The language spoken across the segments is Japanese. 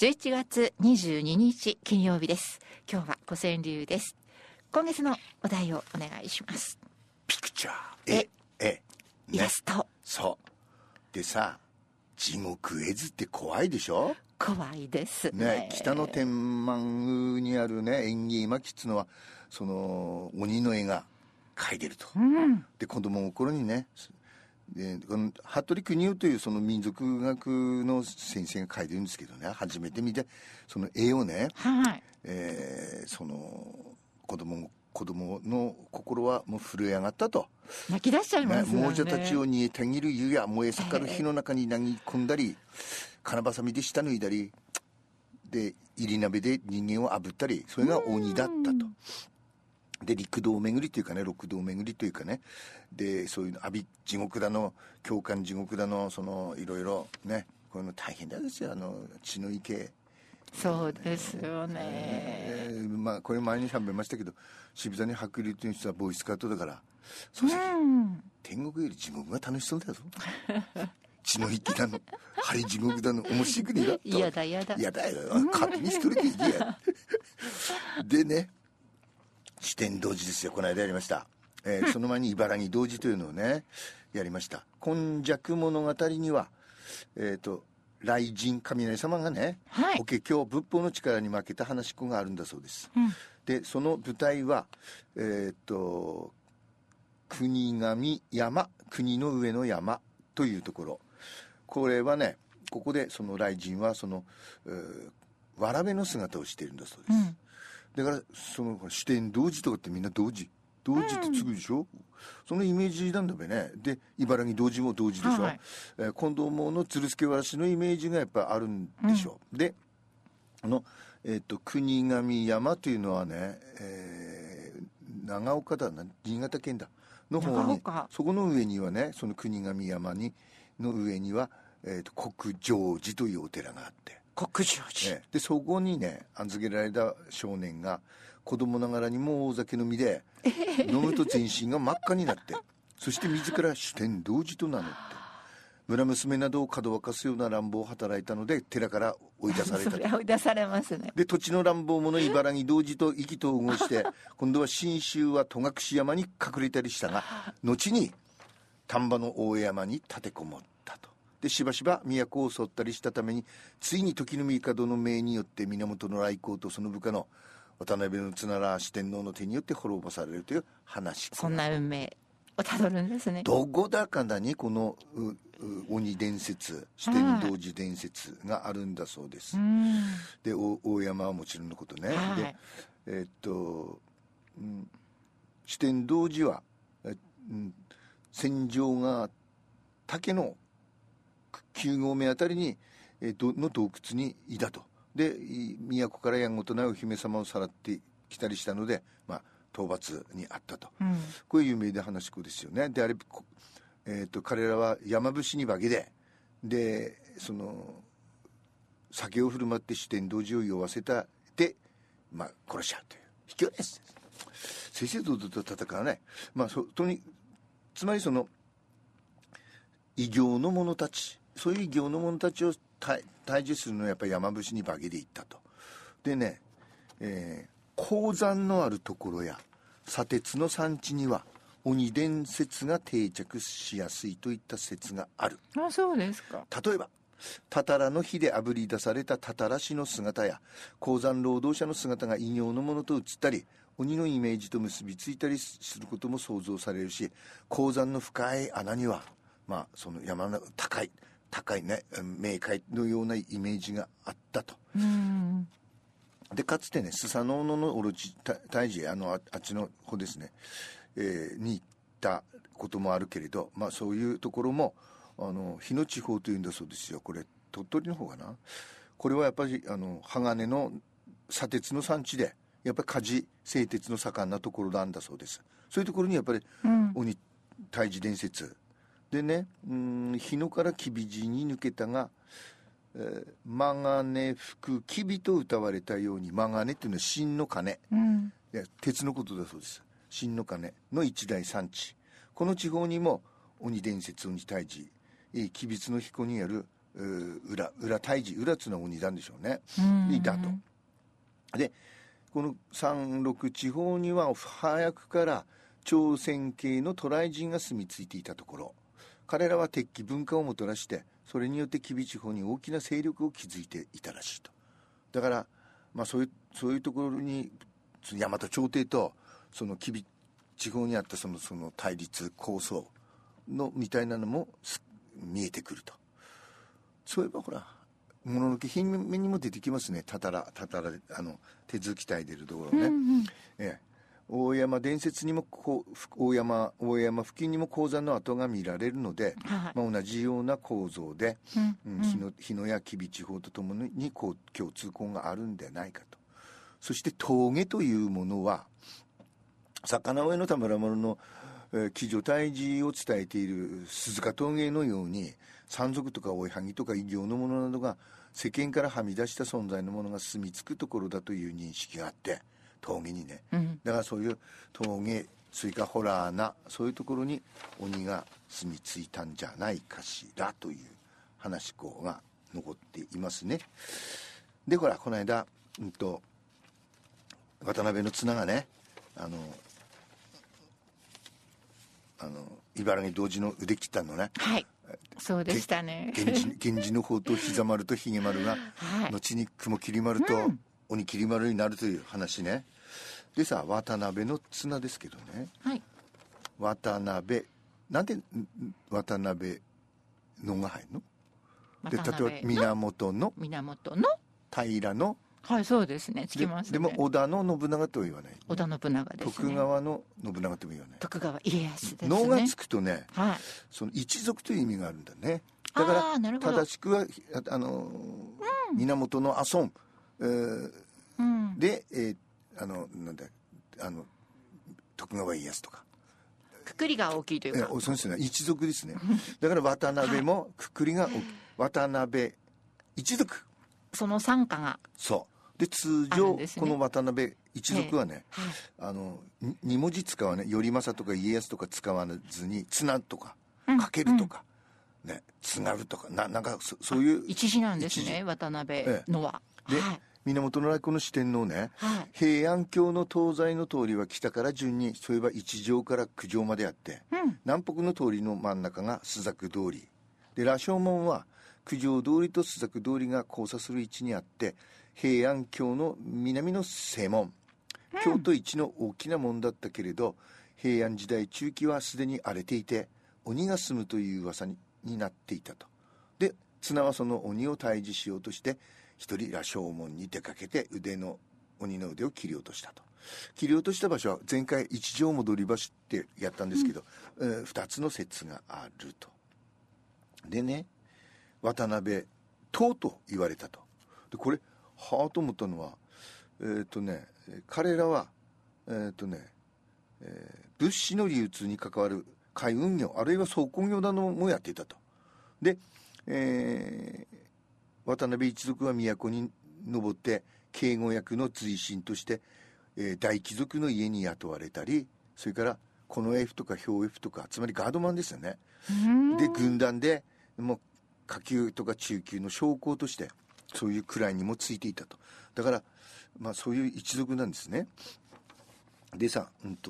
11月22日金曜日です。今日は古川流です。今月のお題をお願いします。 ピクチャーイラスト。 そうでさ、地獄絵図って怖いでしょ。 怖いですね。北の天満宮にあるね縁起絵巻っつうのはその鬼の絵が描いてると、で子供の頃にね、でこの服部邦夫というその民族学の先生が描いてるんですけどね、初めて見てその絵をね、その子供の心はもう震え上がったと。 泣き出しちゃいますよね。 亡者たちを煮えたぎる湯や燃え盛る火の中に投げ込んだり、金ばさみで下脱いだりで入り鍋で人間を炙ったり、それが鬼だったと。で陸道巡りというかね、六道巡りというかね、でそういうの地獄だの教官地獄だの、そのいろいろね、こういうの大変なんですよ、血の池。 そうですよね。 まあこれ前に喋りましたけど、渋谷に白龍という人はボーイスカートだから、天国より地獄が楽しそうだぞ血の池だの針地獄だの面白くねえだと。 嫌だよ勝手に一人で行けやでね、四天童子ですよ、この間やりました。その前に茨城童子というのをねやりました。今昔物語には雷神雷様がね、法華経仏法の力に負けた話し子があるんだそうです、でその舞台は国神山、国の上の山というところ。これはね、ここでその雷神はその、わらべの姿をしているんだそうです、だからその四天童子とかってみんな童子ってつくでしょ、そのイメージなんだべね。で茨城童子も童子でしょ、近藤門の鶴助わらしのイメージがやっぱあるんでしょう、で国神山というのはね、長岡だな、新潟県だの方に、そこの上にはね、その国神山の上には、国成寺というお寺があって、 国成寺、 でそこにね預けられた少年が子供ながらにも大酒飲みで、飲むと全身が真っ赤になってそして自ら四天童子と名乗って村娘などをかどわかすような乱暴を働いたので寺から追い出されたと。 それは追い出されますね。 で土地の乱暴者茨城童子と意気投合して今度は信州は戸隠山に隠れたりしたが、後に丹波の大山に立てこもったと。でしばしば都を襲ったりしたために、ついに時の帝の命によって源頼光とその部下の渡辺の綱良四天王の手によって滅ぼされるという話。 そんな運命をたどるんですね。 どこだかだにこの鬼伝説、四天童子伝説があるんだそうです、で大山はもちろんのことね、で四天童子は、戦場が竹の9合目あたりに、の洞窟にいたと。で都からやんごとないお姫様をさらってきたりしたので、討伐にあったと、こういう有名な話子ですよね。であれ、彼らは山伏に化けでその酒を振る舞って四天童子を酔わせたで、殺しちゃうという卑怯です。正々堂々と戦わない、つまりその異形の者たち、そういう異形の者たちを退治するのはやっぱり山伏に化けで行ったと。でね、鉱山のあるところや砂鉄の産地には鬼伝説が定着しやすいといった説がある。 そうですか。 例えばたたらの火で炙り出されたたたら師の姿や鉱山労働者の姿が異形のものと映ったり、鬼のイメージと結びついたりすることも想像されるし、鉱山の深い穴にはその山の高いね冥界のようなイメージがあったと。でかつてねスサノオノのオロチ大治、あっちの方ですね、に行ったこともあるけれど、そういうところも日野地方というんだそうですよ。これ鳥取の方かな。これはやっぱり鋼の砂鉄の産地で、やっぱり火事製鉄の盛んなところなんだそうです。そういうところにやっぱり鬼退治伝説でね、日野から吉備寺に抜けたが、マガネ吹く吉備と歌われたように、マガネっていうのは真の鐘、鉄のことだそうです。真の鐘の一大産地、この地方にも鬼伝説鬼退治、吉備津の彦にある裏退治、裏っていうのは鬼なんでしょうね、 うんいたと。でこの山麓地方には早くから朝鮮系の渡来人が住み着いていたところ、彼らは鉄器文化をもたらして、それによって吉備地方に大きな勢力を築いていたらしいと。だから、そういうところに大和朝廷とその吉備地方にあったその対立構想のみたいなのも見えてくると。そういえばほらもののけ姫にも出てきますね。たたら手続き隊出るところね、大山伝説にも大山付近にも鉱山の跡が見られるので、同じような構造で、日野や吉備地方とともに共通項があるんではないかと。そして峠というものは魚上の田村丸の鬼女退治を伝えている鈴鹿峠のように、山賊とか追いはぎとか異形のものなどが世間からはみ出した存在のものが住み着くところだという認識があって、峠にね、だからそういう峠、それからホラーなそういうところに鬼が住み着いたんじゃないかしらという話が残っていますね。でほらこの間、渡辺の綱がね、茨城同時の腕切ったのね。 はい、そうでしたね。 源氏の方と膝丸とひげ丸が、後に雲霧丸と鬼霧丸になるという話ね。でさ、渡辺の綱ですけどね、渡辺なんで渡辺のが入るので、例えば源の平の、 そうですね、つきますね。 でも織田の信長とは言わない、 織田信長ですね。 徳川の信長とも言わない。 徳川家康ですね。 能がつくとね、その一族という意味があるんだね。だから正しくは源の阿孫、で、なんだ徳川家康とかくくりが大きいというか、 そうですね、一族ですね。だから渡辺もくくりが大きい、渡辺一族、 その傘下がそうで、通常、この渡辺一族はね、2文字使わね、頼政とか家康とか使わずに綱とかかけるとか、津軽とかなんかそういう一字なんですね、渡辺のは。 で、源頼光の四天王ね、平安京の東西の通りは北から順に、そういえば一条から九条まであって、南北の通りの真ん中が朱雀通りで、羅生門は九条通りと朱雀通りが交差する位置にあって、平安京の南の正門、京都一の大きな門だったけれど、平安時代中期はすでに荒れていて鬼が住むという噂になっていたと。で綱はその鬼を退治しようとして一人羅生門に出かけて鬼の腕を切り落としたと。切り落とした場所は前回一条戻り橋ってやったんですけど、2つの説があると。でね、渡辺唐と言われたと。でこれはあと思ったのは、彼らは物資の流通に関わる海運業、あるいは倉庫業などもやっていたと。で、渡辺一族は都に登って警護役の随身として、大貴族の家に雇われたり、それから近衛府とか兵衛府とか、つまりガードマンですよね。で軍団でもう下級とか中級の将校としてそういう位にもついていたと。だからそういう一族なんですね。でさ、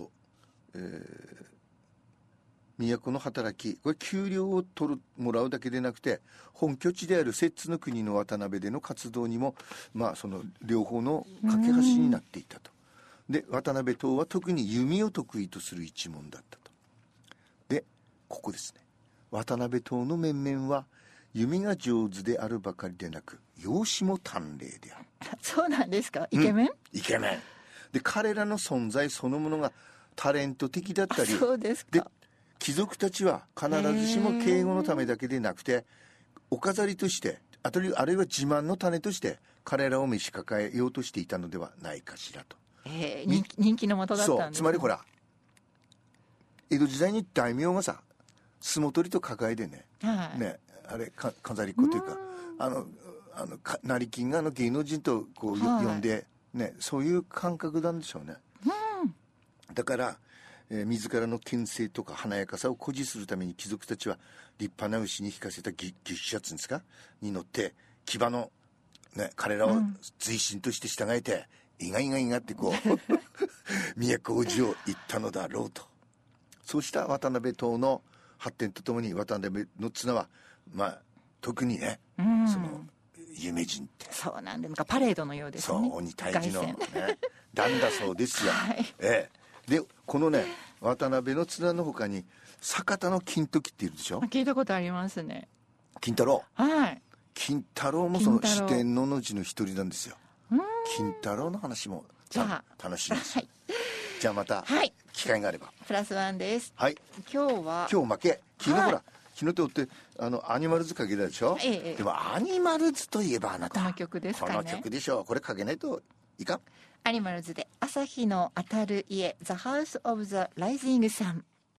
都の働き、これ給料をもらうだけでなくて、本拠地である摂津の国の渡辺での活動にもその両方の架け橋になっていたと。で渡辺党は特に弓を得意とする一門だったと。でここですね、渡辺党の面々は弓が上手であるばかりでなく容姿も端麗である。 そうなんですか。イケメン、 イケメンで、彼らの存在そのものがタレント的だったり、 そうですか。 で貴族たちは必ずしも警護のためだけでなくて、お飾りとしてあるいは自慢の種として彼らを召し抱えようとしていたのではないかしらと。 人気の的だったんですね。 そう、つまりほら江戸時代に大名がさ相撲取りと抱えでね、あれ飾りっ子というか、成金が芸能人と呼んで、そういう感覚なんでしょうね。だから、 自らの牽制とか華やかさを誇示するために貴族たちは立派な牛に引かせたギュッシャツですかに乗って騎馬の、ね、彼らを随心として従えて、イガイガイガってこう都大路を行ったのだろうと。そうした渡辺島の発展とともに渡辺の綱はまあ特にね、その有名人ってそうなんで、なんかパレードのようですね。 そう鬼退治の、ね、段だそうですよ、 はい、 でこのね渡辺の綱の他に酒田の金時っているでしょ。 聞いたことありますね。 金太郎、 はい、 金太郎もその四天王のうちの一人なんですよ。金太郎の話もじゃあ楽しみです、 はい、 じゃあまた機会があれば、 プラスワンです。 はい、 今日負け昨日ほら、昨日とってアニマルズかけたでしょ、でもアニマルズといえばあなたこの曲ですかね。 この曲でしょ。これかけないといかん。 アニマルズで朝日の当たる家 The House of the Rising Sun。